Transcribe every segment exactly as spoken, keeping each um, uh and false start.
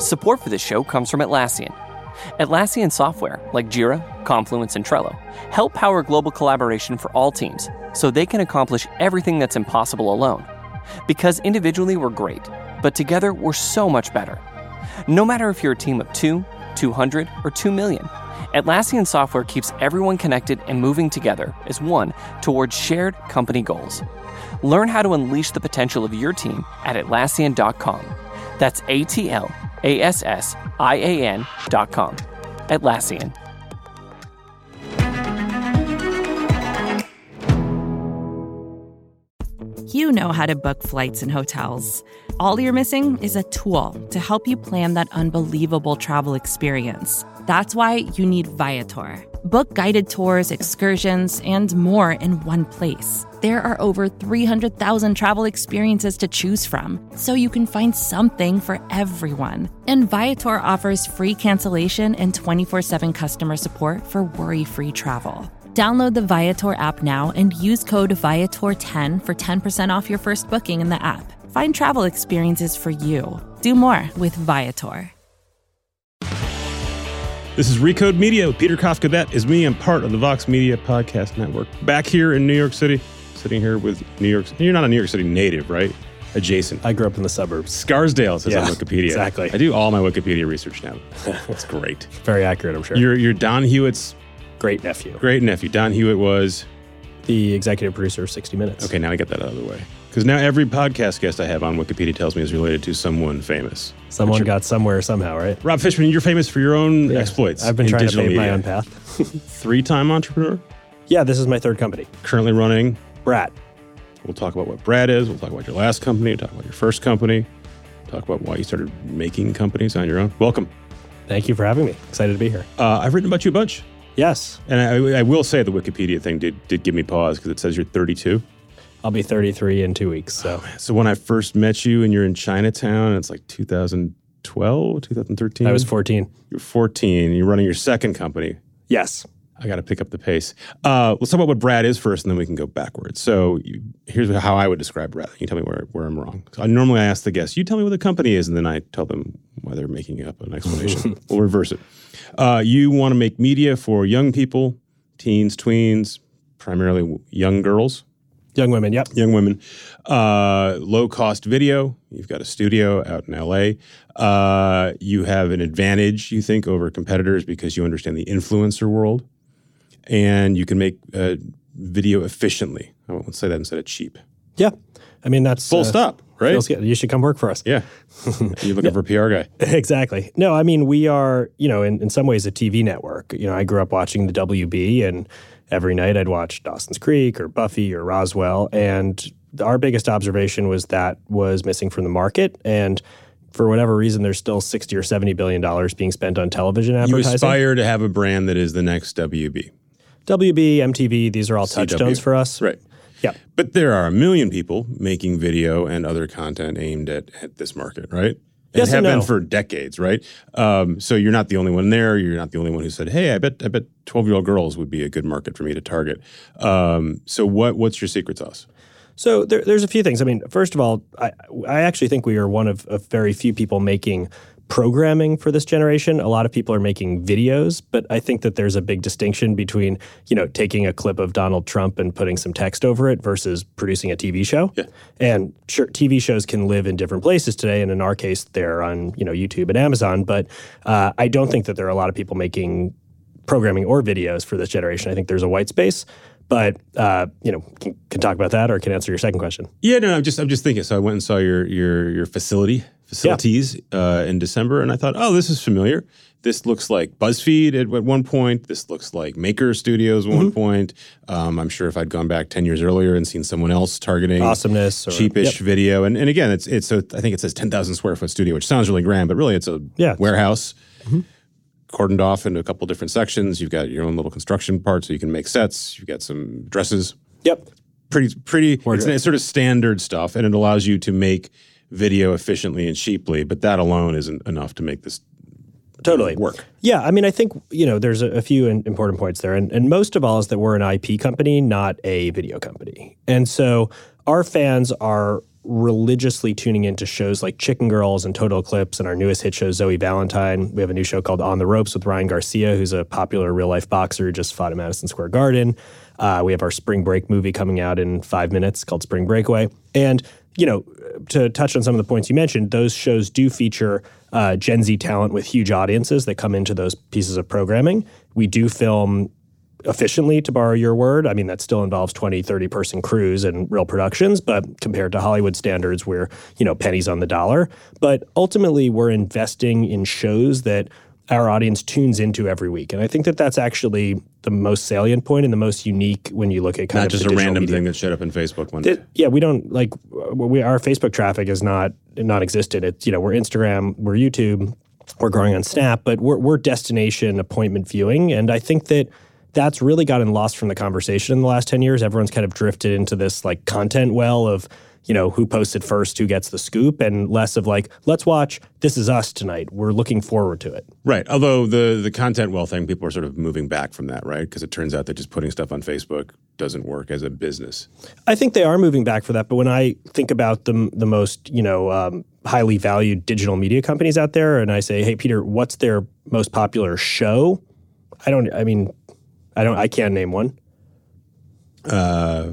Support for this show comes from Atlassian. Atlassian software, like Jira, Confluence, and Trello, help power global collaboration for all teams so they can accomplish everything that's impossible alone. Because individually we're great, but together we're so much better. No matter if you're a team of two, two hundred, or two million, Atlassian software keeps everyone connected and moving together as one towards shared company goals. Learn how to unleash the potential of your team at Atlassian dot com. That's A T L A S S I A N dot com. Atlassian. You know how to book flights and hotels. All you're missing is a tool to help you plan that unbelievable travel experience. That's why you need Viator. Book guided tours, excursions, and more in one place. There are over three hundred thousand travel experiences to choose from, so you can find something for everyone. And Viator offers free cancellation and twenty-four seven customer support for worry-free travel. Download the Viator app now and use code Viator ten for ten percent off your first booking in the app. Find travel experiences for you. Do more with Viator. This is Recode Media with Peter Kafka. That is me. I'm part of the Vox Media Podcast Network. Back here in New York City, sitting here with New York. You're not a New York City native, right? Adjacent. I grew up in the suburbs. Scarsdale says yeah, on Wikipedia. Exactly. I do all my Wikipedia research now. That's great. Very accurate, I'm sure. You're, you're Don Hewitt's great nephew. Great nephew. Don Hewitt was the executive producer of sixty minutes. Okay, now I get that out of the way. Because now every podcast guest I have on Wikipedia tells me is related to someone famous. Someone got somewhere somehow, right? Rob Fishman, you're famous for your own yeah. exploits. I've been trying to pave media. my own path. Three-time entrepreneur? Yeah, this is my third company. Currently running? Brad. We'll talk about what Brad is. We'll talk about your last company. We'll talk about your first company. Talk about why you started making companies on your own. Welcome. Thank you for having me. Excited to be here. Uh, I've written about you a bunch. Yes. And I, I will say the Wikipedia thing did, did give me pause because it says you're thirty-two. I'll be thirty-three in two weeks. So oh, so when I first met you and you're in Chinatown, it's like two thousand twelve, two thousand thirteen? I was fourteen. You're fourteen. You're running your second company. Yes. I got to pick up the pace. Uh, let's talk about what Brad is first, and then we can go backwards. So you, here's how I would describe Brad. You tell me where, where I'm wrong. So I normally I ask the guests, you tell me what the company is, and then I tell them why they're making up an explanation. We'll reverse it. Uh, you want to make media for young people, teens, tweens, primarily young girls. Young women, yep. Young women. Uh, low-cost video. You've got a studio out in L A. Uh, you have an advantage, you think, over competitors because you understand the influencer world. And you can make uh, video efficiently. I won't say that instead of cheap. Yeah. I mean, that's... Full uh, stop, right? You should come work for us. Yeah. You're looking no, for a P R guy. Exactly. No, I mean, we are, you know, in, in some ways a T V network. You know, I grew up watching the W B, and every night I'd watch Dawson's Creek or Buffy or Roswell. And our biggest observation was that was missing from the market. And for whatever reason, there's still sixty or seventy billion dollars being spent on television advertising. You aspire to have a brand that is the next W B. W B, M T V, these are all C W. touchstones for us. Right. Yeah. But there are a million people making video and other content aimed at, at this market, right? Yes and have and no. been for decades, right? Um, so you're not the only one there. You're not the only one who said, hey, I bet I bet twelve-year-old girls would be a good market for me to target. Um, so what what's your secret sauce? So there, there's a few things. I mean, first of all, I, I actually think we are one of, of very few people making programming for this generation. A lot of people are making videos, but I think that there's a big distinction between, you know, taking a clip of Donald Trump and putting some text over it versus producing a T V show. Yeah. And sure, T V shows can live in different places today, and in our case, they're on, you know, YouTube and Amazon. But uh, I don't think that there are a lot of people making programming or videos for this generation. I think there's a white space. But uh, you know, can, can talk about that, or can answer your second question. Yeah, no, I'm just I'm just thinking. So I went and saw your your your facility facilities yeah. uh, in December, and I thought, oh, this is familiar. This looks like BuzzFeed at, at one point. This looks like Maker Studios at mm-hmm. one point. Um, I'm sure if I'd gone back ten years earlier and seen someone else targeting Awesomeness or, cheapish yep. video, and and again, it's it's so I think it says ten thousand square foot studio, which sounds really grand, but really it's a yeah. warehouse. Mm-hmm. Cordoned off into a couple different sections. You've got your own little construction part, so you can make sets. You've got some dresses. Yep. Pretty, pretty. It's, it's sort of standard stuff, and it allows you to make video efficiently and cheaply. But that alone isn't enough to make this totally work. Yeah, I mean, I think you know there's a, a few in, important points there, and, and most of all is that we're an I P company, not a video company, and so our fans are religiously tuning into shows like Chicken Girls and Total Eclipse and our newest hit show, Zoe Valentine. We have a new show called On the Ropes with Ryan Garcia, who's a popular real-life boxer who just fought at Madison Square Garden. Uh, we have our spring break movie coming out in five minutes called Spring Breakaway. And, you know, to touch on some of the points you mentioned, those shows do feature uh, Gen Z talent with huge audiences that come into those pieces of programming. We do film efficiently, to borrow your word. I mean, that still involves twenty, thirty person crews and real productions, but compared to Hollywood standards, we're, you know, pennies on the dollar. But ultimately, we're investing in shows that our audience tunes into every week. And I think that that's actually the most salient point and the most unique when you look at kind not of just the a random media. thing that showed up in Facebook one day. That, yeah, we don't like we our Facebook traffic is not non-existent. It's, you know, we're Instagram, we're YouTube, we're growing on Snap, but we're we're destination appointment viewing. And I think that that's really gotten lost from the conversation in the last ten years. Everyone's kind of drifted into this like content well of, you know, who posted first, who gets the scoop, and less of like, let's watch This Is Us tonight. We're looking forward to it. Right. Although the the content well thing, people are sort of moving back from that, right? Because it turns out that just putting stuff on Facebook doesn't work as a business. I think they are moving back for that. But when I think about the, the most, you know, um, highly valued digital media companies out there, and I say, hey, Peter, what's their most popular show? I don't, I mean, I don't, I can't name one. Uh,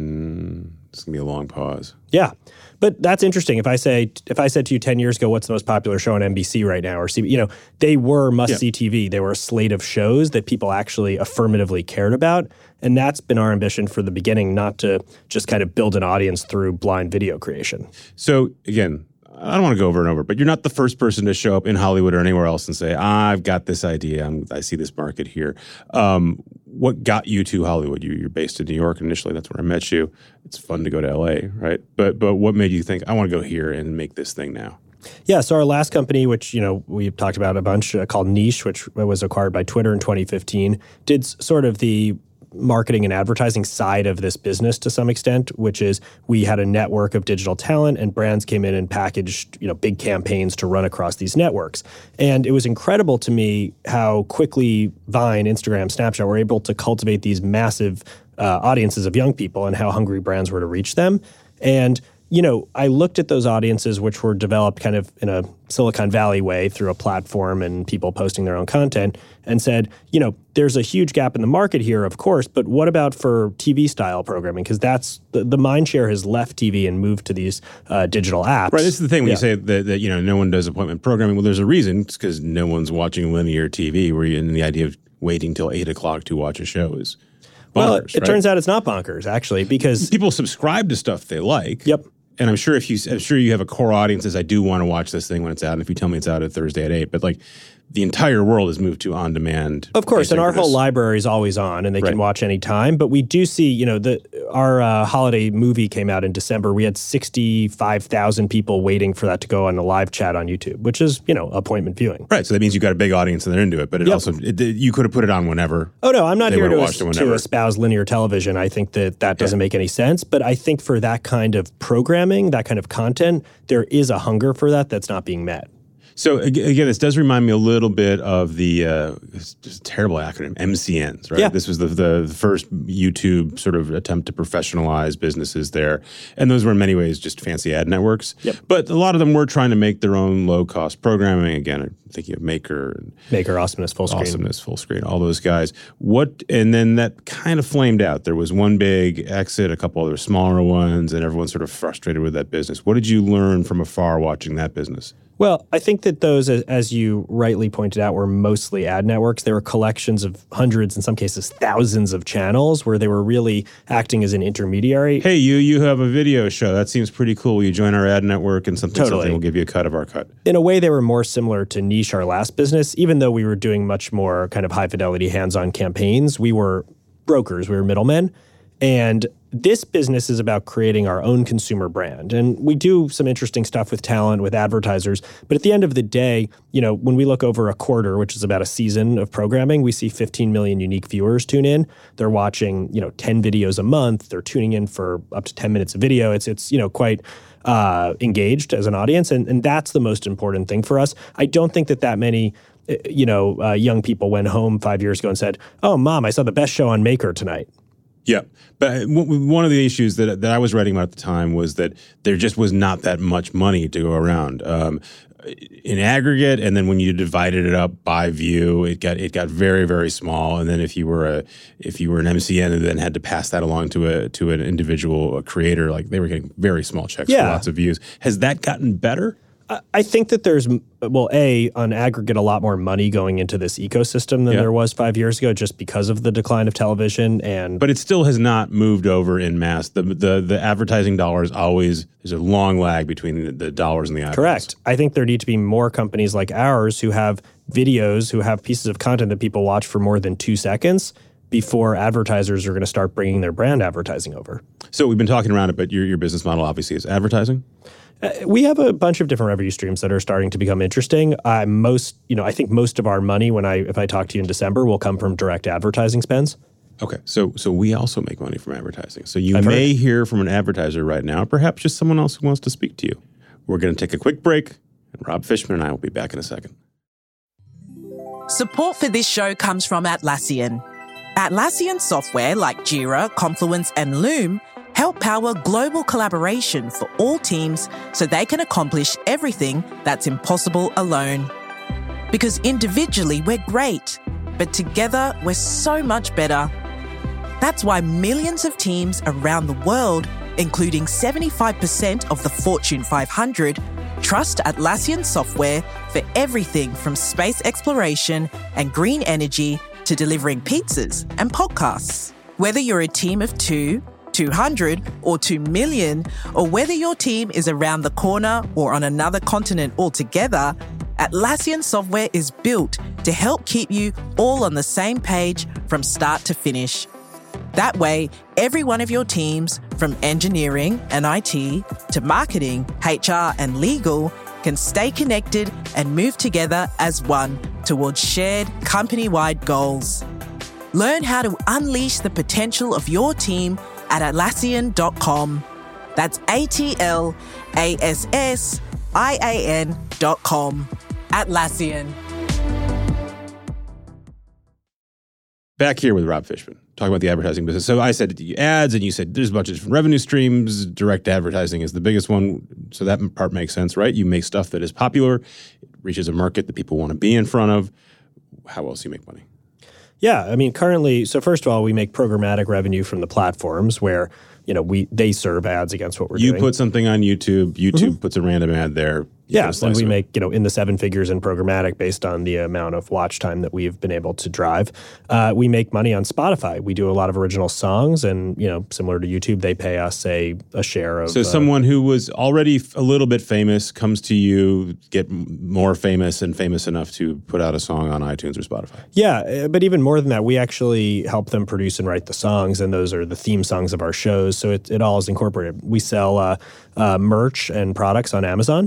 mm, it's gonna be a long pause. Yeah, but that's interesting. If I say, if I said to you ten years ago, what's the most popular show on N B C right now, or C B S, you know, they were must-see yeah. T V. They were a slate of shows that people actually affirmatively cared about, and that's been our ambition for the beginning, not to just kind of build an audience through blind video creation. So again, I don't want to go over and over, but you're not the first person to show up in Hollywood or anywhere else and say, I've got this idea. I'm, I see this market here. Um, what got you to Hollywood? You, you're based in New York initially. That's where I met you. It's fun to go to L A, right? But but what made you think, I want to go here and make this thing now? Yeah, so our last company, which, you know, we've talked about a bunch, uh, called Niche, which was acquired by Twitter in twenty fifteen, did s- sort of the marketing and advertising side of this business to some extent, which is we had a network of digital talent and brands came in and packaged, you know, big campaigns to run across these networks. And it was incredible to me how quickly Vine, Instagram, Snapchat were able to cultivate these massive uh, audiences of young people and how hungry brands were to reach them. And you know, I looked at those audiences, which were developed kind of in a Silicon Valley way through a platform and people posting their own content, and said, you know, there's a huge gap in the market here, of course, but what about for T V-style programming? Because that's the, the mind share has left T V and moved to these uh, digital apps. Right. This is the thing when yeah. you say that, that, you know, no one does appointment programming. Well, there's a reason. It's because no one's watching linear T V, where you, and the idea of waiting till eight o'clock to watch a show is bonkers. Well, it right? turns out it's not bonkers, actually, because people subscribe to stuff they like. Yep. And I'm sure if you, I'm sure you have a core audience as I do want to watch this thing when it's out. And if you tell me it's out at Thursday at eight, but like the entire world has moved to on demand. Of course, and our whole library is always on, and they right. can watch any time. But we do see, you know, the our uh, holiday movie came out in December. We had sixty-five thousand people waiting for that to go on a live chat on YouTube, which is, you know, appointment viewing. Right. So that means you've got a big audience and they're into it. But it yep. also, it, you could have put it on whenever. Oh no, I'm not they here to, watched it to espouse linear television. I think that that doesn't yeah. make any sense. But I think for that kind of programming, that kind of content, there is a hunger for that that's not being met. So again, this does remind me a little bit of the uh, just a terrible acronym, M C Ns, right? Yeah. This was the, the the first YouTube sort of attempt to professionalize businesses there. And those were in many ways just fancy ad networks. Yep. But a lot of them were trying to make their own low-cost programming. Again, I'm thinking of Maker. And Maker, Awesomeness, Full Screen. Awesomeness, Full Screen, all those guys. What? And then that kind of flamed out. There was one big exit, a couple other smaller ones, and everyone's sort of frustrated with that business. What did you learn from afar watching that business? Well, I think that those, as you rightly pointed out, were mostly ad networks. They were collections of hundreds, in some cases thousands of channels where they were really acting as an intermediary. Hey, you you have a video show. That seems pretty cool. Will you join our ad network and something, Totally. something will give you a cut of our cut? In a way, they were more similar to Niche, our last business. Even though we were doing much more kind of high-fidelity hands-on campaigns, we were brokers. We were middlemen. And this business is about creating our own consumer brand. And we do some interesting stuff with talent, with advertisers. But at the end of the day, you know, when we look over a quarter, which is about a season of programming, we see fifteen million unique viewers tune in. They're watching, you know, ten videos a month. They're tuning in for up to ten minutes of video. It's, it's you know, quite uh, engaged as an audience. And, and that's the most important thing for us. I don't think that that many, you know, uh, young people went home five years ago and said, oh, Mom, I saw the best show on Maker tonight. Yeah, but one of the issues that that I was writing about at the time was that there just was not that much money to go around um, in aggregate, and then when you divided it up by view, it got it got very very small. And then if you were a if you were an M C N and then had to pass that along to a to an individual a creator, like they were getting very small checks yeah. for lots of views. Has that gotten better? I think that there's, well, A, on aggregate, a lot more money going into this ecosystem than yeah. there was five years ago just because of the decline of television. And But it still has not moved over in mass. The the, the advertising dollars always, there's a long lag between the, the dollars and the eyeballs. Correct. I think there need to be more companies like ours who have videos, who have pieces of content that people watch for more than two seconds before advertisers are going to start bringing their brand advertising over. So we've been talking around it, but your, your business model obviously is advertising? Uh, we have a bunch of different revenue streams that are starting to become interesting. Uh, most, you know, I think most of our money, when I if I talk to you in December, will come from direct advertising spends. Okay, so so we also make money from advertising. So you I've may heard. hear from an advertiser right now, perhaps just someone else who wants to speak to you. We're going to take a quick break, and Rob Fishman and I will be back in a second. Support for this show comes from Atlassian. Atlassian software like Jira, Confluence, and Loom help power global collaboration for all teams so they can accomplish everything that's impossible alone. Because individually we're great, but together we're so much better. That's why millions of teams around the world, including seventy-five percent of the Fortune five hundred, trust Atlassian software for everything from space exploration and green energy to delivering pizzas and podcasts. Whether you're a team of two, two hundred, or two million, or whether your team is around the corner or on another continent altogether, Atlassian software is built to help keep you all on the same page from start to finish. That way, every one of your teams, from engineering and I T to marketing, H R, and legal, can stay connected and move together as one towards shared company-wide goals. Learn how to unleash the potential of your team at Atlassian dot com. That's A T L A S S I A N dot com. Atlassian. Back here with Rob Fishman, talking about the advertising business. So I said ads, and you said there's a bunch of different revenue streams. Direct advertising is the biggest one. So that part makes sense, right? You make stuff that is popular, it reaches a market that people want to be in front of. How else do you make money? Yeah, I mean, currently, so first of all, we make programmatic revenue from the platforms where, you know, we they serve ads against what we're you doing. You put something on YouTube, YouTube mm-hmm. puts a random ad there. Yeah, and we make, you know, in the seven figures in programmatic based on the amount of watch time that we've been able to drive. Uh, we make money on Spotify. We do a lot of original songs, and, you know, similar to YouTube, they pay us a, a share of... So uh, someone who was already a little bit famous comes to you, get more famous and famous enough to put out a song on iTunes or Spotify. Yeah, but even more than that, we actually help them produce and write the songs, and those are the theme songs of our shows, so it, it all is incorporated. We sell uh, uh, merch and products on Amazon.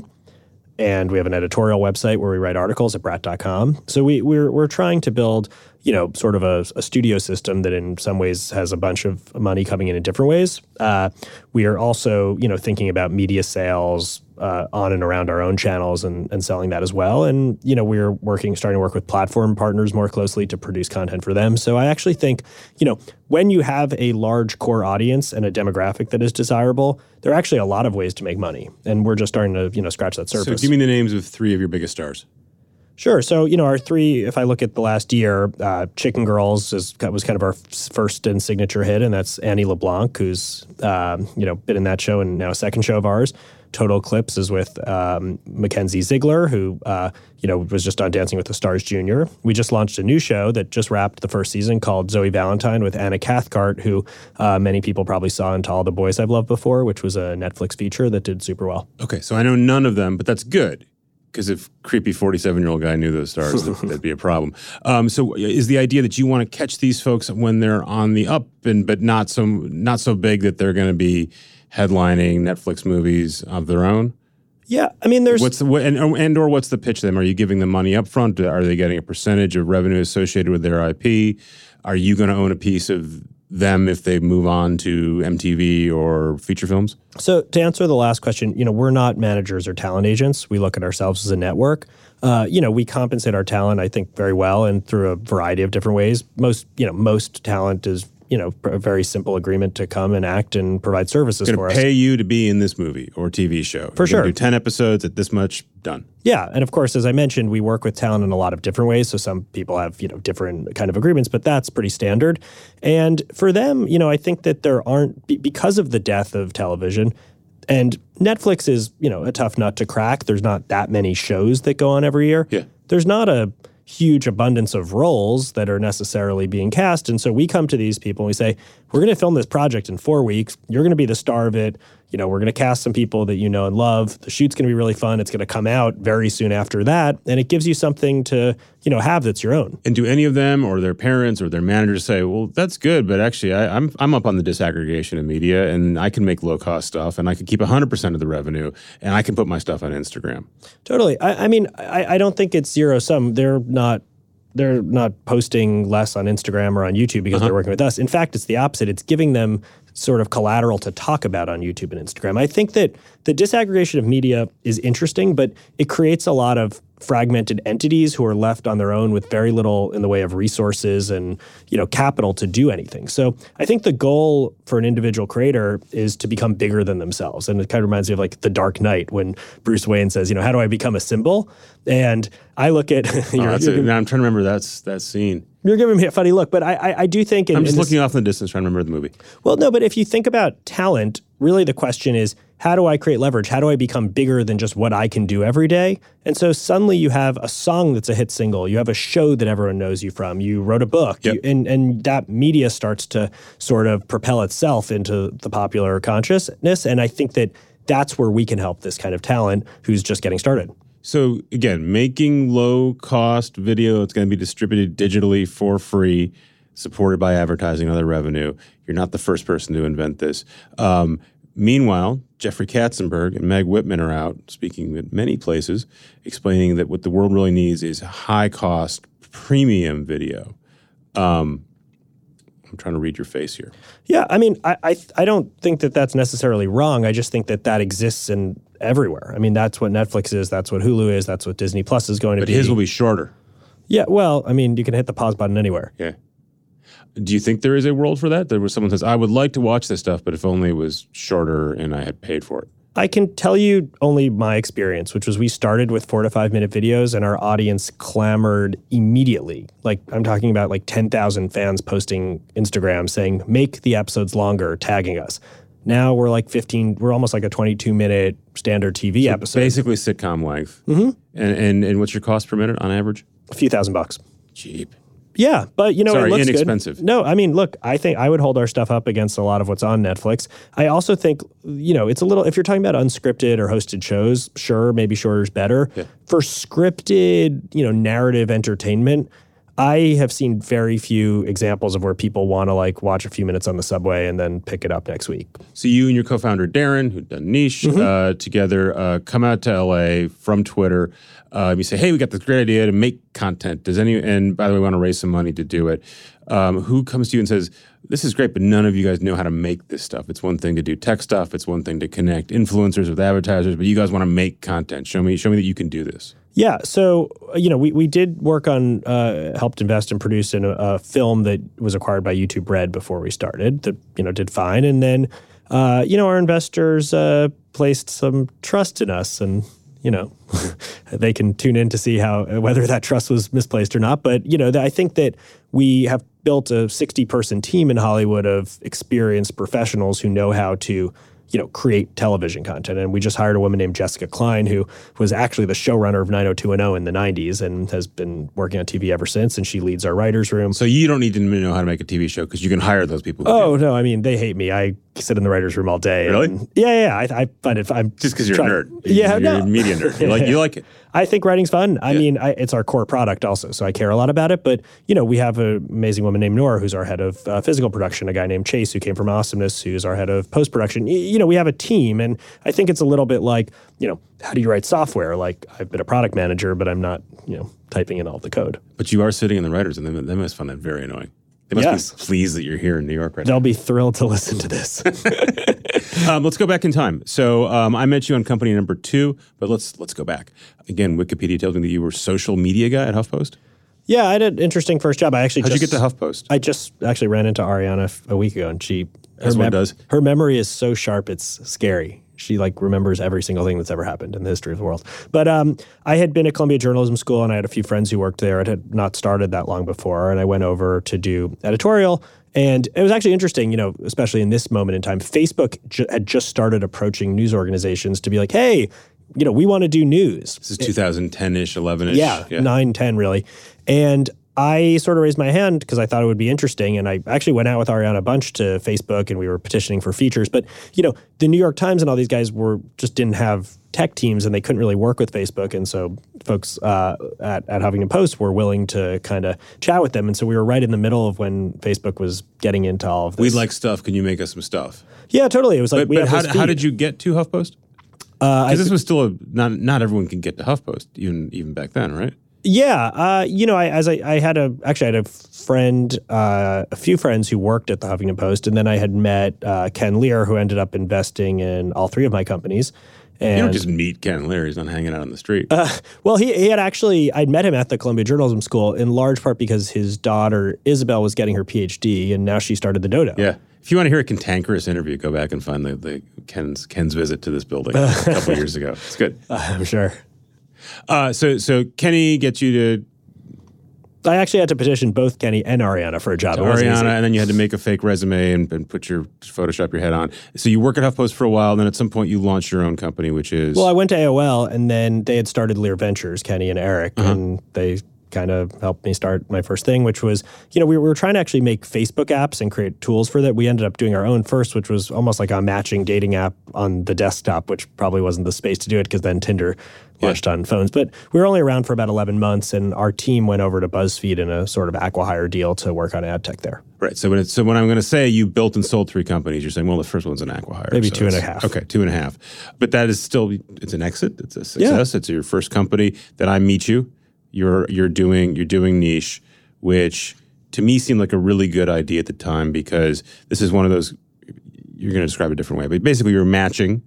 And we have an editorial website where we write articles at brat dot com. So we, we're we're trying to build, you know, sort of a, a studio system that in some ways has a bunch of money coming in in different ways. Uh, we are also, you know, thinking about media sales uh, on and around our own channels and, and selling that as well. And, you know, we're working, starting to work with platform partners more closely to produce content for them. So I actually think, you know, when you have a large core audience and a demographic that is desirable, there are actually a lot of ways to make money. And we're just starting to, you know, scratch that surface. So give me the names of three of your biggest stars. Sure. So, you know, our three, if I look at the last year, uh, Chicken Girls is, was kind of our f- first and signature hit, and that's Annie LeBlanc, who's, um, you know, been in that show and now a second show of ours. Total Eclipse is with um, Mackenzie Ziegler, who, uh, you know, was just on Dancing with the Stars Junior We just launched a new show that just wrapped the first season called Zoe Valentine with Anna Cathcart, who uh, many people probably saw in To All the Boys I've Loved Before, which was a Netflix feature that did super well. Okay, so I know none of them, but that's good. Because if creepy forty-seven-year-old guy knew those stars, that'd be a problem. Um, so is the idea that you want to catch these folks when they're on the up, and but not so not so big that they're going to be headlining Netflix movies of their own? Yeah, I mean, there's... What's the, and, and or what's the pitch to them? Are you giving them money up front? Are they getting a percentage of revenue associated with their I P? Are you going to own a piece of them if they move on to M T V or feature films? So to answer the last question, you know, we're not managers or talent agents. We look at ourselves as a network. Uh, you know, we compensate our talent, I think, very well and through a variety of different ways. Most, you know, most talent is you know, a very simple agreement to come and act and provide services for Going us. to pay you to be in this movie or T V show. For You're sure. gonna do ten episodes at this much, done. Yeah, and of course, as I mentioned, we work with talent in a lot of different ways. So some people have, you know, different kind of agreements, but that's pretty standard. And for them, you know, I think that there aren't, because of the death of television, and Netflix is, you know, a tough nut to crack. There's not that many shows that go on every year. Yeah. There's not a huge abundance of roles that are necessarily being cast. And so we come to these people and we say, we're going to film this project in four weeks. You're going to be the star of it. You know, we're going to cast some people that you know and love. The shoot's going to be really fun. It's going to come out very soon after that. And it gives you something to, you know, have that's your own. And do any of them or their parents or their managers say, well, that's good, but actually I, I'm I'm up on the disaggregation of media and I can make low-cost stuff and I can keep one hundred percent of the revenue and I can put my stuff on Instagram. Totally. I, I mean, I, I don't think it's zero sum. They're not they're not posting less on Instagram or on YouTube because uh-huh. they're working with us. In fact, it's the opposite. It's giving them sort of collateral to talk about on YouTube and Instagram. I think that the disaggregation of media is interesting, but it creates a lot of fragmented entities who are left on their own with very little in the way of resources and, you know, capital to do anything. So I think the goal for an individual creator is to become bigger than themselves. And it kind of reminds me of like The Dark Knight when Bruce Wayne says, you know, how do I become a symbol? And I look at... oh, that's it. Now I'm trying to remember that's that scene. You're giving me a funny look, but I I, I do think... In, I'm just in looking this, off in the distance trying to remember the movie. Well, no, but if you think about talent, really the question is, how do I create leverage? How do I become bigger than just what I can do every day? And so suddenly you have a song that's a hit single. You have a show that everyone knows you from. You wrote a book. Yep. You, and, and that media starts to sort of propel itself into the popular consciousness. And I think that that's where we can help this kind of talent who's just getting started. So again, making low-cost video, it's going to be distributed digitally for free, supported by advertising and other revenue. You're not the first person to invent this. Um, meanwhile, Jeffrey Katzenberg and Meg Whitman are out speaking at many places, explaining that what the world really needs is high-cost premium video. Um, I'm trying to read your face here. Yeah, I mean, I, I I don't think that that's necessarily wrong. I just think that that exists in everywhere. I mean, that's what Netflix is. That's what Hulu is. That's what Disney Plus is going to but be. But his will be shorter. Yeah, well, I mean, you can hit the pause button anywhere. Yeah. Do you think there is a world for that? There was someone who says, I would like to watch this stuff, but if only it was shorter and I had paid for it. I can tell you only my experience, which was we started with four to five minute videos and our audience clamored immediately. Like I'm talking about like ten thousand fans posting Instagram saying, make the episodes longer, tagging us. Now we're like fifteen, we're almost like a twenty-two minute standard T V so episode. Basically sitcom length. Mm-hmm. And, and and what's your cost per minute on average? A few thousand bucks. Cheap. Yeah, but you know, Sorry, it looks inexpensive. good. No, I mean, look, I think I would hold our stuff up against a lot of what's on Netflix. I also think, you know, it's a little, if you're talking about unscripted or hosted shows, sure, maybe shorter is better. Yeah. For scripted, you know, narrative entertainment, I have seen very few examples of where people want to like watch a few minutes on the subway and then pick it up next week. So you and your co-founder Darren, who've done Niche Mm-hmm. uh, together, uh, come out to L A from Twitter. Uh, you say, hey, we got this great idea to make content. Does any? And by the way, we want to raise some money to do it. Um, who comes to you and says, this is great, but none of you guys know how to make this stuff. It's one thing to do tech stuff. It's one thing to connect influencers with advertisers, but you guys want to make content. Show me, show me that you can do this. Yeah, so, you know, we, we did work on, uh, helped invest and produce in a, a film that was acquired by YouTube Red before we started that, you know, did fine. And then, uh, you know, our investors uh, placed some trust in us and, you know, they can tune in to see how, whether that trust was misplaced or not. But, you know, I think that we have built a sixty person team in Hollywood of experienced professionals who know how to, you know, create television content. And we just hired a woman named Jessica Klein, who was actually the showrunner of nine oh two one oh in the nineties and has been working on T V ever since. And she leads our writers' room. So you don't need to know how to make a T V show because you can hire those people. Who Oh, do. no. I mean, they hate me. I sit in the writers' room all day. Really? And, yeah, yeah. yeah. I, I find it I'm Just because you're trying, a nerd. Yeah, you're no. a media nerd. You like, you like it. I think writing's fun. I Yeah. mean, I, it's our core product also, so I care a lot about it. But, you know, we have an amazing woman named Nora, who's our head of uh, physical production, a guy named Chase, who came from Awesomeness, who's our head of post-production. Y- you know, we have a team, and I think it's a little bit like, you know, how do you write software? Like, I've been a product manager, but I'm not, you know, typing in all the code. But you are sitting in the writers, and they, they must find that very annoying. They must Yes. be pleased that you're here in New York right They'll be thrilled to listen to this. now. Um, let's go back in time. So um, I met you on company number two, but let's let's go back. Again, Wikipedia tells me that you were social media guy at HuffPost. Yeah, I had an interesting first job. I actually How'd just, you get to HuffPost? I just actually ran into Ariana f- a week ago, and she her, As one does. her memory is so sharp, it's scary. She like remembers every single thing that's ever happened in the history of the world. But um, I had been at Columbia Journalism School, and I had a few friends who worked there. It had not started that long before, and I went over to do editorial. And it was actually interesting, you know, especially in this moment in time. Facebook ju- had just started approaching news organizations to be like, hey, you know, we want to do news. This is twenty ten-ish, eleven-ish. Yeah, yeah, nine, ten really. And I sort of raised my hand because I thought it would be interesting. And I actually went out with Ariana a bunch to Facebook, and we were petitioning for features. But, you know, the New York Times and all these guys were just didn't have tech teams, and they couldn't really work with Facebook. And so folks uh, at, at Huffington Post were willing to kind of chat with them. And so we were right in the middle of when Facebook was getting into all of this. We'd like stuff. Can you make us some stuff? Yeah, totally. It was like, But, we but have how, this how feed. did you get to HuffPost? Because Uh, this was still a, not not everyone can get to HuffPost, even even back then, right? Yeah, uh, you know, I, as I, I had a actually I had a friend, uh, a few friends who worked at the Huffington Post, and then I had met uh, Ken Lear, who ended up investing in all three of my companies. And You don't just meet Ken Lear; he's not hanging out on the street. Uh, well, he, he had actually, I'd met him at the Columbia Journalism School in large part because his daughter, Isabel, was getting her P H D, and now she started the Dodo. Yeah. If you want to hear a cantankerous interview, go back and find the, the Ken's Ken's visit to this building a couple of years ago. It's good. Uh, I'm sure. Uh, so so Kenny gets you to I actually had to petition both Kenny and Ariana for a job. It wasn't easy. Ariana, and then you had to make a fake resume and, and put your Photoshop your head on. So you work at HuffPost for a while, and then at some point you launched your own company, which is Well, I went to A O L, and then they had started Lear Ventures, Kenny and Eric, Uh-huh. and they kind of helped me start my first thing, which was, you know, we were, we were trying to actually make Facebook apps and create tools for that. We ended up doing our own first, which was almost like a matching dating app on the desktop, which probably wasn't the space to do it because then Tinder launched on phones. But we were only around for about eleven months, and our team went over to BuzzFeed in a sort of acqui-hire deal to work on ad tech there. right. So when it's, so when I'm going to say you built and sold three companies, you're saying, well, the first one's an acqui-hire, Maybe so two and a it's- half. Okay, two and a half. But that is still it's an exit. It's a success. It's your first company. That I meet you. You're you're doing you're doing niche, which to me seemed like a really good idea at the time because this is one of those. You're going to describe it a different way, but basically you're matching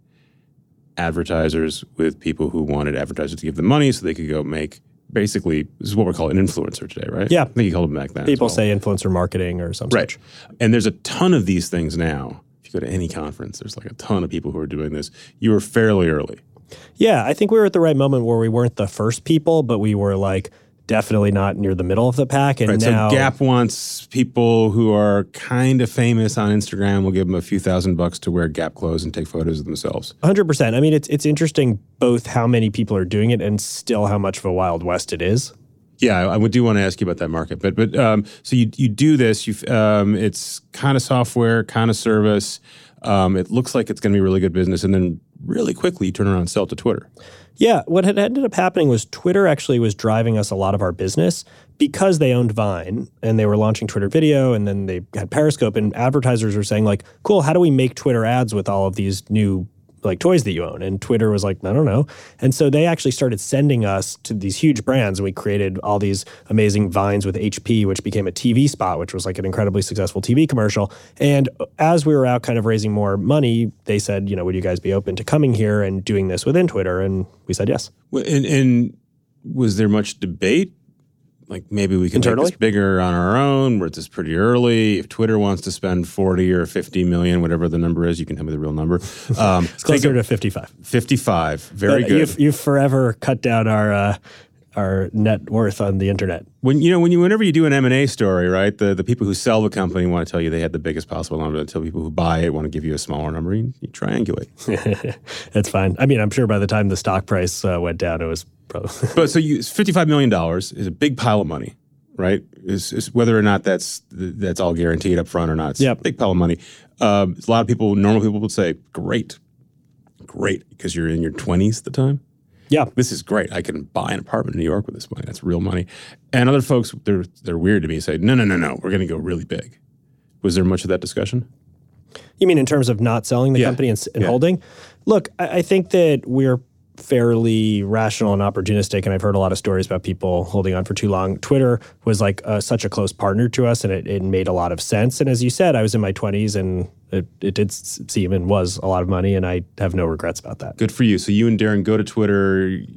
advertisers with people who wanted advertisers to give them money so they could go make. Basically, this is what we're calling an influencer today, right? Yeah. I think you called them back then. as People well. say influencer marketing or some Right. such. And there's a ton of these things now. If you go to any conference, there's like a ton of people who are doing this. You were fairly early. Yeah, I think we were at the right moment where we weren't the first people, but we were like definitely not near the middle of the pack. And Right. now So Gap wants people who are kind of famous on Instagram. We'll give them a few thousand bucks to wear Gap clothes and take photos of themselves. one hundred percent. I mean, it's it's interesting both how many people are doing it and still how much of a Wild West it is. Yeah, I, I do want to ask you about that market, but but um, so you you do this. You um, it's kind of software, kind of service. Um, it looks like it's going to be really good business, and then really quickly you turn around and sell it to Twitter. Yeah, what had ended up happening was Twitter actually was driving us a lot of our business because they owned Vine and they were launching Twitter Video, and then they had Periscope, and advertisers were saying like, cool, how do we make Twitter ads with all of these new like toys that you own? And Twitter was like, I don't know. And so they actually started sending us to these huge brands, and we created all these amazing Vines with H P, which became a T V spot, which was like an incredibly successful T V commercial. And as we were out kind of raising more money, they said, you know, would you guys be open to coming here and doing this within Twitter? And we said yes. Well, And, and was there much debate? Like maybe we can Internally? make this bigger on our own. We're just pretty early. If Twitter wants to spend forty or fifty million, whatever the number is, you can tell me the real number. Um, It's closer to fifty-five. fifty-five. Very But good. You've, you've forever cut down our uh, our net worth on the internet. When you know when you whenever you do an M and A story, right? The the people who sell the company want to tell you they had the biggest possible number. Until people who buy it want to give you a smaller number. You, you triangulate. That's fine. I mean, I'm sure by the time the stock price uh, went down, it was probably. But so you, fifty-five million dollars is a big pile of money, right? Is, is whether or not that's that's all guaranteed up front or not. It's Yep. a big pile of money. Um, a lot of people, normal people would say, great, great, because you're in your twenties at the time. Yeah. This is great. I can buy an apartment in New York with this money. That's real money. And other folks, they're they're weird to me. Say, no, no, no, no. We're going to go really big. Was there much of that discussion? You mean in terms of not selling the Yeah. company and, s- and Yeah. holding? Look, I, I think that we're fairly rational and opportunistic, and I've heard a lot of stories about people holding on for too long. Twitter was like uh, such a close partner to us, and it, it made a lot of sense. And as you said, I was in my twenties, and it, it did s- seem and was a lot of money, and I have no regrets about that. Good for you. So you and Darren go to Twitter.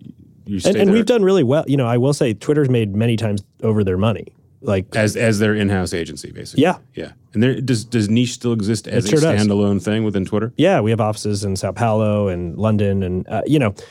you stay and, and there we've done really well. You know, I will say Twitter's made many times over their money. Like as as their in-house agency, basically. Yeah. Yeah. And there does does Niche still exist as It sure a does. standalone thing within Twitter? Yeah, we have offices in Sao Paulo and London, and uh, you know,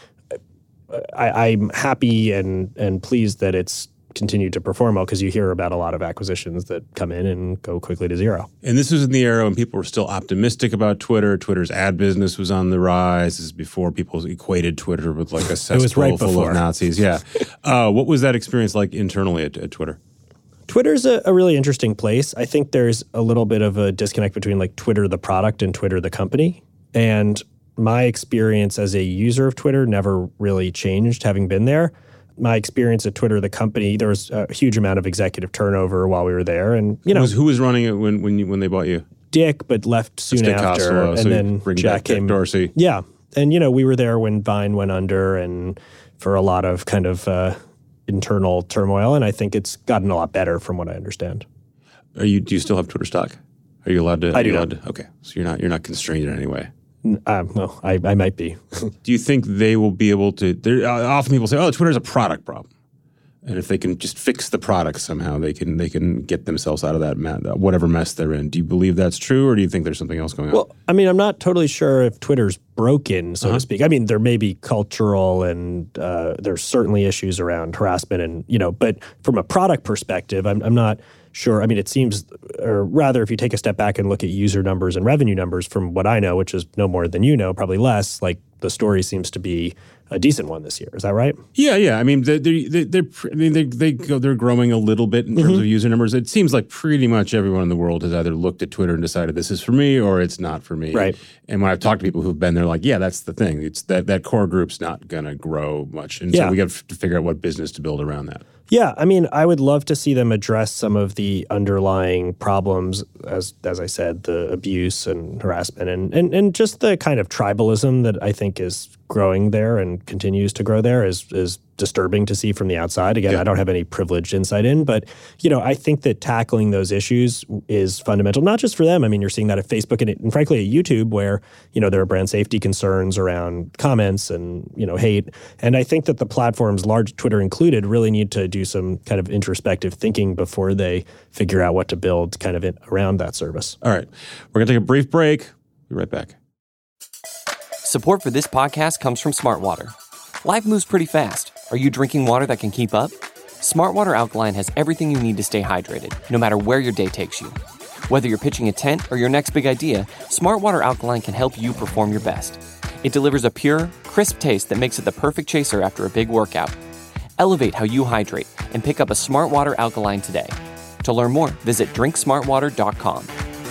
I, I'm happy and and pleased that it's continued to perform well because you hear about a lot of acquisitions that come in and go quickly to zero. And this was in the era when people were still optimistic about Twitter. Twitter's ad business was on the rise. This is before people equated Twitter with like a cesspool right full before. of Nazis. Yeah. uh, what was that experience like internally at, at Twitter? Twitter's a, a really interesting place. I think there's a little bit of a disconnect between like Twitter the product and Twitter the company. And my experience as a user of Twitter never really changed having been there. My experience at Twitter the company, there was a huge amount of executive turnover while we were there. And, you know, Who was, who was running it when when, you, when they bought you? Dick, but left soon Dick after. Costolo, and so you then bring Jack back Dick came. Dorsey. Yeah. And, you know, we were there when Vine went under and for a lot of kind of uh, internal turmoil. And I think it's gotten a lot better from what I understand. Are you? Do you still have Twitter stock? Are you allowed to? I do you not. allowed to, okay, so you're not you're not constrained in any way. Uh, well, I, I might be. Do you think they will be able to? There, uh, often people say, "Oh, Twitter's a product problem," and if they can just fix the product somehow, they can they can get themselves out of that ma- whatever mess they're in. Do you believe that's true, or do you think there's something else going on? Well, I mean, I'm not totally sure if Twitter's broken, so Uh-huh. to speak. I mean, there may be cultural and uh, there's certainly issues around harassment and, you know, but from a product perspective, I'm, I'm not sure. I mean, it seems, or rather, if you take a step back and look at user numbers and revenue numbers from what I know, which is no more than you know, probably less, like the story seems to be a decent one this year. Is that right? Yeah, yeah. I mean, they they they they're, I mean, they they go, they're growing a little bit in terms Mm-hmm. of user numbers. It seems like pretty much everyone in the world has either looked at Twitter and decided this is for me or it's not for me. Right. And when I've talked to people who've been there, like, yeah, that's the thing. It's that that core group's not going to grow much, and Yeah. so we got to figure out what business to build around that. Yeah, I mean, I would love to see them address some of the underlying problems, as as I said, the abuse and harassment and, and, and just the kind of tribalism that I think is growing there and continues to grow there is is disturbing to see from the outside. Again, Yeah. I don't have any privileged insight in, but you know, I think that tackling those issues is fundamental, not just for them. I mean, you're seeing that at Facebook and, and frankly at YouTube, where you know there are brand safety concerns around comments and you know hate. And I think that the platforms, large Twitter included, really need to do some kind of introspective thinking before they figure out what to build kind of in, around that service. All right, we're going to take a brief break. Be right back. Support for this podcast comes from Smartwater. Life moves pretty fast. Are you drinking water that can keep up? Smartwater Alkaline has everything you need to stay hydrated, no matter where your day takes you. Whether you're pitching a tent or your next big idea, Smartwater Alkaline can help you perform your best. It delivers a pure, crisp taste that makes it the perfect chaser after a big workout. Elevate how you hydrate and pick up a Smartwater Alkaline today. To learn more, visit drink smartwater dot com.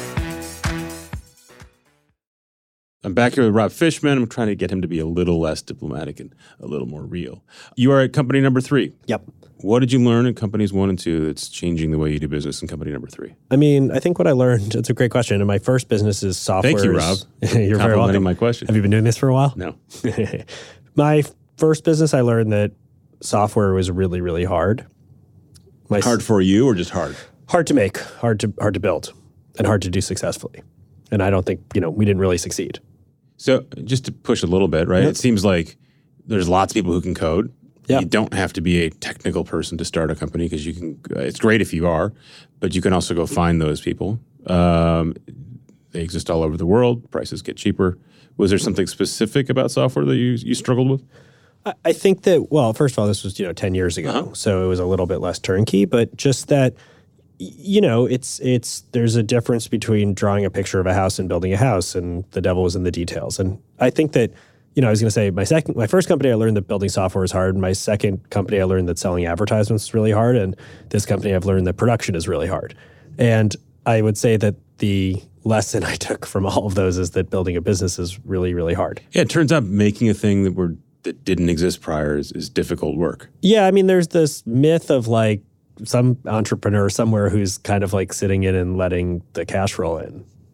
I'm back here with Rob Fishman. I'm trying to get him to be a little less diplomatic and a little more real. You are at company number three. Yep. What did you learn in companies one and two that's changing the way you do business in company number three? I mean, I think what I learned, it's a great question. And my first business is software. Thank you, Rob. You're very Complimenting welcome. my question. Have you been doing this for a while? No. My first business, I learned that software was really, really hard. My Hard for you or just hard? hard to make, hard to hard to build, and hard to do successfully. And I don't think, you know, we didn't really succeed. So just to push a little bit, right? Yep. It seems like there's lots of people who can code. Yeah. You don't have to be a technical person to start a company because you can, uh, it's great if you are, but you can also go find those people. Um, they exist all over the world. Prices get cheaper. Was there something specific about software that you, you struggled with? I- I think that, well, first of all, this was, you know, ten years ago, Uh-huh. so it was a little bit less turnkey, but just that, y- you know, it's, it's, there's a difference between drawing a picture of a house and building a house, and the devil is in the details. And I think that, you know, I was going to say my second, my first company, I learned that building software is hard. My second company, I learned that selling advertisements is really hard. And this company, I've learned that production is really hard. And I would say that the lesson I took from all of those is that building a business is really, really hard. Yeah, it turns out making a thing that were that didn't exist prior is, is difficult work. Yeah, I mean, there's this myth of like some entrepreneur somewhere who's kind of like sitting in and letting the cash roll in.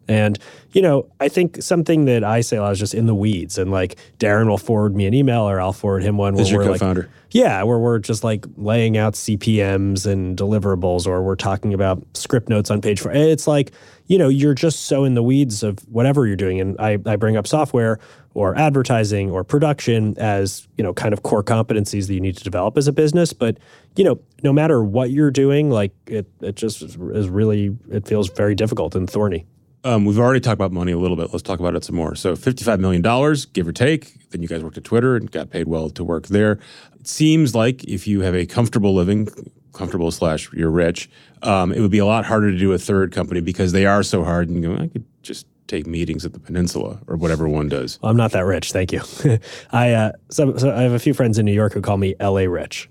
And, you know, I think something that I say a lot is just in the weeds. And like Darren will forward me an email or I'll forward him one. Is your we're co-founder? Like, yeah, where we're just like laying out C P Ms and deliverables, or we're talking about script notes on page four. It's like, you know, you're just so in the weeds of whatever you're doing. And I, I bring up software or advertising or production as, you know, kind of core competencies that you need to develop as a business. But, you know, no matter what you're doing, like it, it just is really, it feels very difficult and thorny. Um, we've already talked about money a little bit. Let's talk about it some more. So fifty-five million dollars, give or take. Then you guys worked at Twitter and got paid well to work there. It seems like if you have a comfortable living, comfortable slash you're rich, um, it would be a lot harder to do a third company because they are so hard. And you go, I could just take meetings at the Peninsula or whatever one does. Well, I'm not that rich, thank you. I uh, so, so I have a few friends in New York who call me L A rich,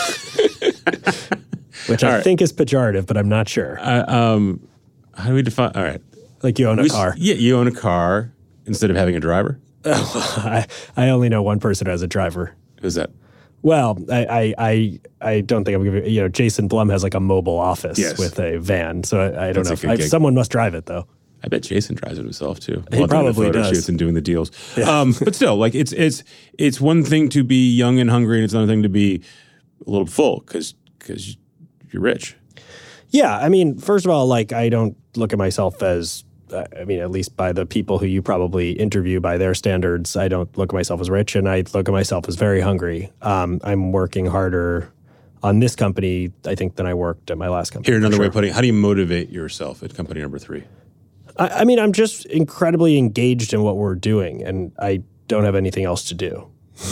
which All I right. think is pejorative, but I'm not sure. Uh, um, how do we define? All right. Like you own a We- car. Yeah, you own a car instead of having a driver. I, I only know one person who has a driver. Who's that? Well, I, I I I don't think I'm giving you know Jason Blum has like a mobile office Yes. with a van, so I, I don't That's know. a If, good I, gig. someone must drive it though. I bet Jason drives it himself too. He While doing the probably photo does. shoots and doing the deals. Um, but still, like it's it's it's one thing to be young and hungry, and it's another thing to be a little full because because you're rich. Yeah, I mean, first of all, like I don't look at myself as, uh, I mean, at least by the people who you probably interview by their standards, I don't look at myself as rich, and I look at myself as very hungry. Um, I'm working harder on this company, I think, than I worked at my last company. Here, another for way sure. of putting it, how do you motivate yourself at company number three? I, I mean, I'm just incredibly engaged in what we're doing, and I don't have anything else to do.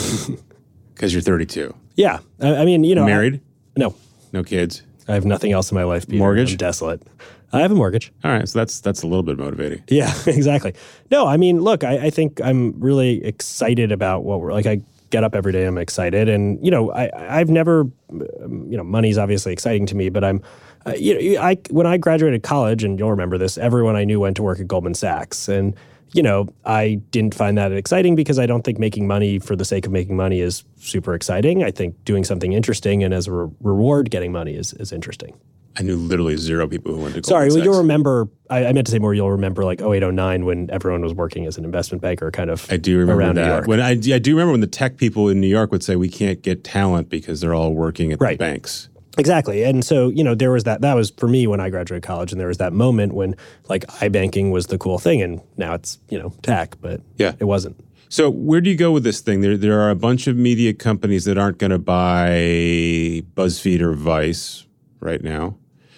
Because you're thirty-two. Yeah, I, I mean, you know, Married? I, no, No kids? I have nothing else in my life. Peter. Mortgage? I'm desolate. I have a mortgage. All right, so that's that's a little bit motivating. Yeah, exactly. No, I mean, look, I, I think I'm really excited about what we're like. I get up every day, I'm excited, and you know, I I've never, um, you know, money's obviously exciting to me, but I'm, uh, you know, I when I graduated college, and you'll remember this, everyone I knew went to work at Goldman Sachs, and you know, I didn't find that exciting because I don't think making money for the sake of making money is super exciting. I think doing something interesting and as a re- reward getting money is is interesting. I knew literally zero people who went to Goldman Sorry, well, Sachs. you'll remember, I, I meant to say more, you'll remember like oh eight, oh nine when everyone was working as an investment banker kind of I do remember around New that. York. When I, I do remember when the tech people in New York would say we can't get talent because they're all working at Right. the banks. Exactly. And so, you know, there was that, that was for me when I graduated college, and there was that moment when like iBanking was the cool thing, and now it's, you know, tech, but Yeah. it wasn't. So where do you go with this thing? There, there are a bunch of media companies that aren't going to buy BuzzFeed or Vice right now.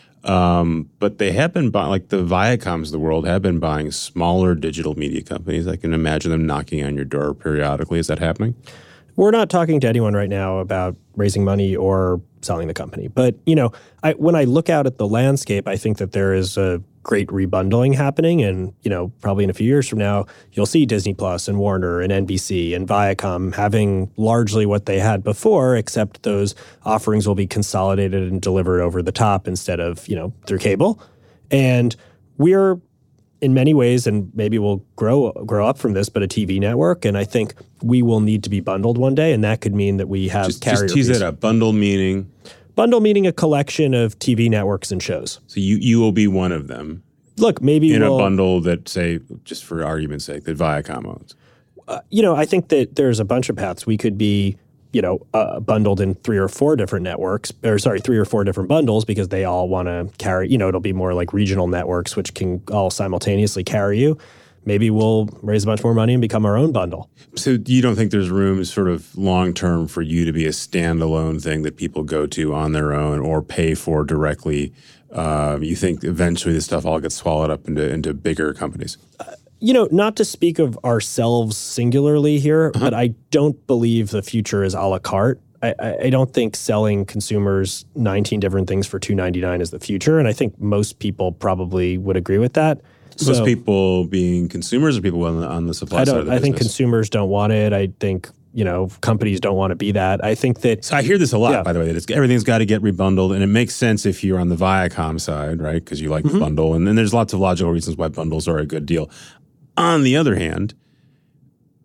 Um, but they have been buying, like the Viacoms of the world have been buying smaller digital media companies. I can imagine them knocking on your door periodically. Is that happening? We're not talking to anyone right now about raising money or selling the company. But, you know, I, when I look out at the landscape, I think that there is a great rebundling happening. And, you know, probably in a few years from now, you'll see Disney Plus and Warner and N B C and Viacom having largely what they had before, except those offerings will be consolidated and delivered over the top instead of, you know, through cable. And we're in many ways, and maybe we'll grow grow up from this, but a T V network. And I think we will need to be bundled one day, and that could mean that we have Just, carrier just tease fees. it up. Bundle meaning, Bundle meaning a collection of T V networks and shows. so you you will be one of them Look, maybe in we'll, a bundle that, say, just for argument's sake, that Viacom owns. you know, I think that there's a bunch of paths. We could be, you know, uh, bundled in three or four different networks, or sorry, three or four different bundles because they all want to carry, you know, it'll be more like regional networks, which can all simultaneously carry you. Maybe we'll raise a bunch more money and become our own bundle. So you don't think there's room sort of long-term for you to be a standalone thing that people go to on their own or pay for directly? Um, you think eventually this stuff all gets swallowed up into, into bigger companies? You know, not to speak of ourselves singularly here, Uh-huh. but I don't believe the future is a la carte. I, I, I don't think selling consumers nineteen different things for two ninety-nine is the future, and I think most people probably would agree with that. Most So, people being consumers or people on the, on the supply I side don't. of the I think business? consumers don't want it. I think you know companies don't want to be that. I think that So I hear this a lot, Yeah. by the way, that it's, everything's got to get rebundled. And it makes sense if you're on the Viacom side, right? Because you like Mm-hmm. the bundle. And then there's lots of logical reasons why bundles are a good deal. On the other hand,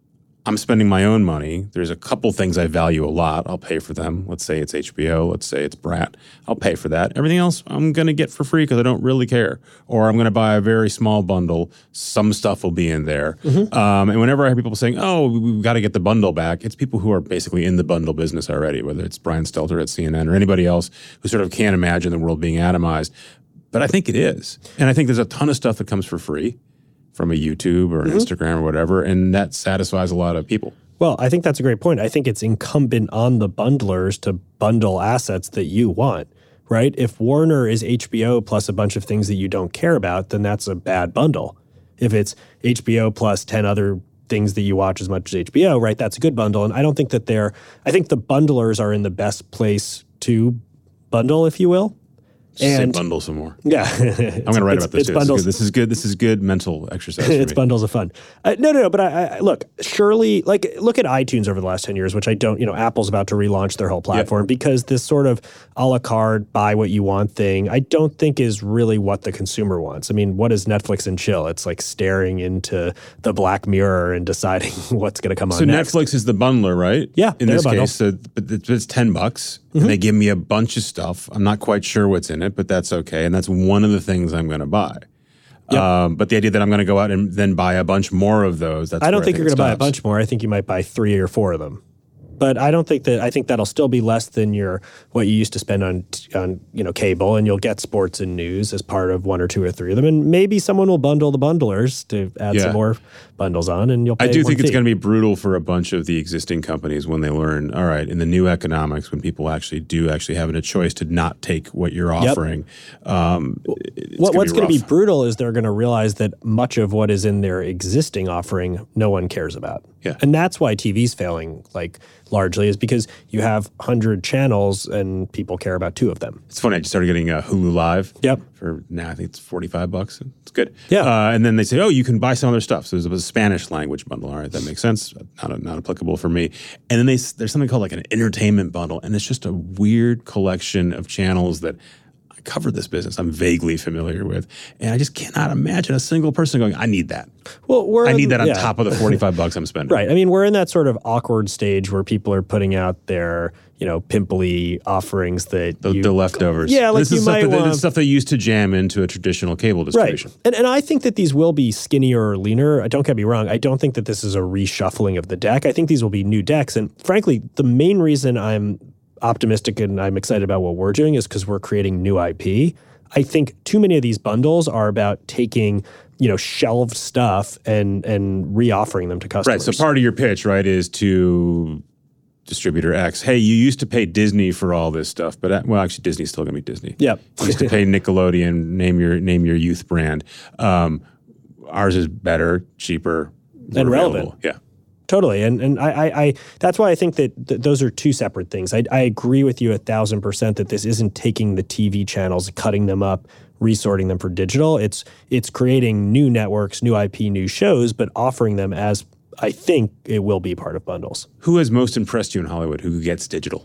I'm spending my own money. There's a couple things I value a lot. I'll pay for them. Let's say it's H B O. Let's say it's Brat. I'll pay for that. Everything else I'm going to get for free because I don't really care. Or I'm going to buy a very small bundle. Some stuff will be in there. Mm-hmm. Um, and whenever I hear people saying, oh, we've got to get the bundle back, it's people who are basically in the bundle business already, whether it's Brian Stelter at C N N or anybody else who sort of can't imagine the world being atomized. But I think it is. And I think there's a ton of stuff that comes for free from a YouTube or an mm-hmm. Instagram or whatever, and that satisfies a lot of people. Well, I think that's a great point. I think it's incumbent on the bundlers to bundle assets that you want, right? If Warner is H B O plus a bunch of things that you don't care about, then that's a bad bundle. If it's H B O plus ten other things that you watch as much as H B O, right, that's a good bundle. And I don't think that they're, I think the bundlers are in the best place to bundle, if you will. And say bundle some more. Yeah. I'm going to write about this too. Bundles. This is good. This is good mental exercise for It's me. bundles of fun. Uh, no, no, no. But I, I look, surely, like, look at iTunes over the last ten years, which I don't, you know, Apple's about to relaunch their whole platform yep. because this sort of a la carte, buy what you want thing, I don't think is really what the consumer wants. I mean, what is Netflix and chill? It's like staring into the Black Mirror and deciding what's going to come on so next. So Netflix is the bundler, right? Yeah. In this case, so, but it's ten bucks. Mm-hmm. And they give me a bunch of stuff. I'm not quite sure what's in it, but that's okay. And that's one of the things I'm going to buy. Yep. Um, but the idea that I'm going to go out and then buy a bunch more of those, that's I don't where think I you're think going to buy a stops. bunch more. I think you might buy three or four of them. But I don't think that, I think that'll still be less than your, what you used to spend on, on, you know, cable, and you'll get sports and news as part of one or two or three of them. And maybe someone will bundle the bundlers to add yeah. some more bundles on, and you'll pay I do one think it's fee. going to be brutal for a bunch of the existing companies when they learn, all right, in the new economics, when people actually do actually have a choice to not take what you're offering. Yep. Um, what, what's going to be rough. brutal is they're going to realize that much of what is in their existing offering, no one cares about. Yeah. And that's why T V's failing, like, largely, is because you have one hundred channels and people care about two of them. It's funny. I just started getting uh, Hulu Live. Yep. For now, I think it's forty-five bucks. It's good. Yeah. Uh, and then they say, oh, you can buy some other stuff. So there's a Spanish language bundle. All right, that makes sense. Not not applicable for me. And then they there's something called like an entertainment bundle, and it's just a weird collection of channels that I cover this business I'm vaguely familiar with, and I just cannot imagine a single person going, I need that. Well, we're I need in, that on yeah. top of the forty-five bucks I'm spending. Right. I mean, we're in that sort of awkward stage where people are putting out their, you know, pimply offerings that The, you, the leftovers. Yeah, like this you is might stuff that, want. this stuff they used to jam into a traditional cable distribution. Right. And, and I think that these will be skinnier or leaner. Don't get me wrong. I don't think that this is a reshuffling of the deck. I think these will be new decks. And frankly, the main reason I'm optimistic and I'm excited about what we're doing is because we're creating new I P. I think too many of these bundles are about taking, you know, shelved stuff and and reoffering them to customers. Right. So part of your pitch, right, is to distributor X, hey, you used to pay Disney for all this stuff, but, well, actually, Disney's still going to be Disney. Yep. You used to pay Nickelodeon, name your name your youth brand. Um, ours is better, cheaper, and relevant. Available. Yeah. Totally. And and I, I, I that's why I think that th- those are two separate things. I, I agree with you a thousand percent that this isn't taking the T V channels, cutting them up, resorting them for digital. It's it's creating new networks, new I P, new shows, but offering them as I think it will be part of bundles. Who has most impressed you in Hollywood who gets digital?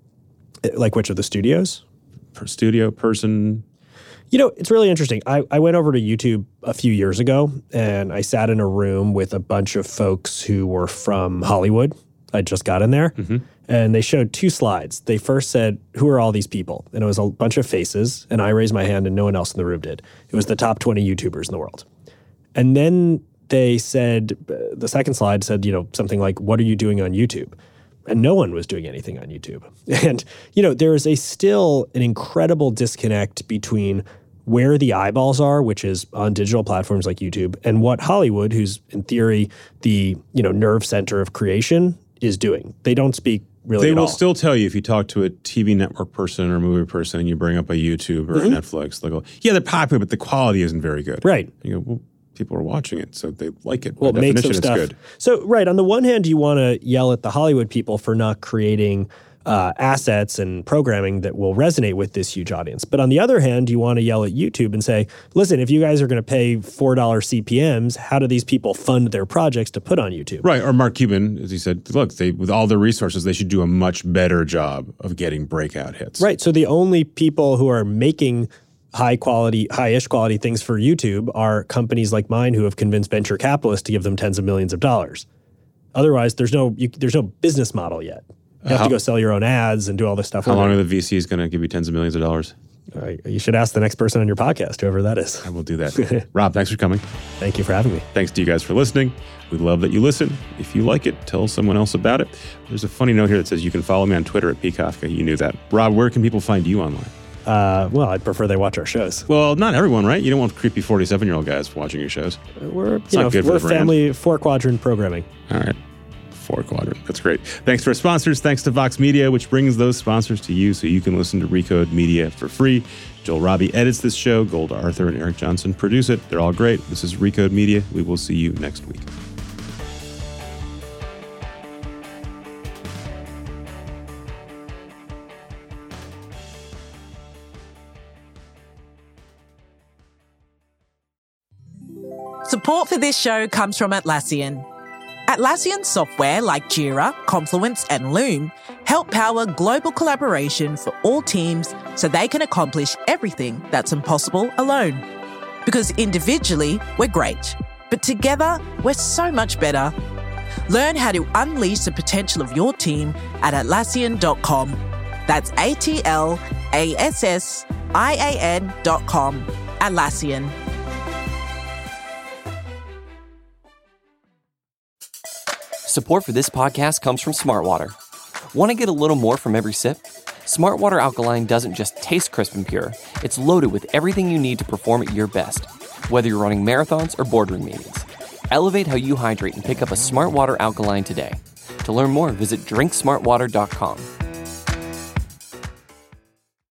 Like which of the studios? Per studio, person? You know, it's really interesting. I, I went over to YouTube a few years ago, and I sat in a room with a bunch of folks who were from Hollywood. I just got in there, mm-hmm. and they showed two slides. They first said, who are all these people? And it was a bunch of faces, and I raised my hand, and no one else in the room did. It was the top twenty YouTubers in the world. And then they said, uh, the second slide said, you know, something like, what are you doing on YouTube? And no one was doing anything on YouTube. And, you know, there is a still an incredible disconnect between where the eyeballs are, which is on digital platforms like YouTube, and what Hollywood, who's in theory the, you know, nerve center of creation, is doing. They don't speak really They at will all. still tell you if you talk to a T V network person or a movie person and you bring up a YouTube or mm-hmm. a Netflix, they'll go, yeah, they're popular, but the quality isn't very good. Right. You go, well, people are watching it, so they like it. Well, By it makes definition, some it's stuff. good. So, right, on the one hand, you want to yell at the Hollywood people for not creating uh, assets and programming that will resonate with this huge audience. But on the other hand, you want to yell at YouTube and say, listen, if you guys are going to pay four dollars C P Ms, how do these people fund their projects to put on YouTube? Right, or Mark Cuban, as he said, look, they with all their resources, they should do a much better job of getting breakout hits. Right, so the only people who are making high quality, high-ish quality things for YouTube are companies like mine who have convinced venture capitalists to give them tens of millions of dollars. Otherwise, there's no you, there's no business model yet. You have How- to go sell your own ads and do all this stuff. How long are the V Cs going to give you tens of millions of dollars? Uh, you should ask the next person on your podcast, whoever that is. I will do that. Rob, thanks for coming. Thank you for having me. Thanks to you guys for listening. We love that you listen. If you like it, tell someone else about it. There's a funny note here that says you can follow me on Twitter at P Kafka. You knew that. Rob, where can people find you online? Uh, well, I'd prefer they watch our shows. Well, not everyone, right? You don't want creepy forty-seven-year-old guys watching your shows. We're, It's you not know, good for we're the brand. family four-quadrant programming. All right. Four quadrant. That's great. Thanks to our sponsors. Thanks to Vox Media, which brings those sponsors to you so you can listen to Recode Media for free. Joel Robbie edits this show. Golda Arthur and Eric Johnson produce it. They're all great. This is Recode Media. We will see you next week. Support for this show comes from Atlassian. Atlassian software like Jira, Confluence, and Loom help power global collaboration for all teams so they can accomplish everything that's impossible alone. Because individually, we're great, but together, we're so much better. Learn how to unleash the potential of your team at Atlassian dot com. That's A T L A S S I A N dot com. Atlassian. Support for this podcast comes from Smartwater. Want to get a little more from every sip? Smartwater Alkaline doesn't just taste crisp and pure, it's loaded with everything you need to perform at your best, whether you're running marathons or boardroom meetings. Elevate how you hydrate and pick up a Smartwater Alkaline today. To learn more, visit drink smart water dot com.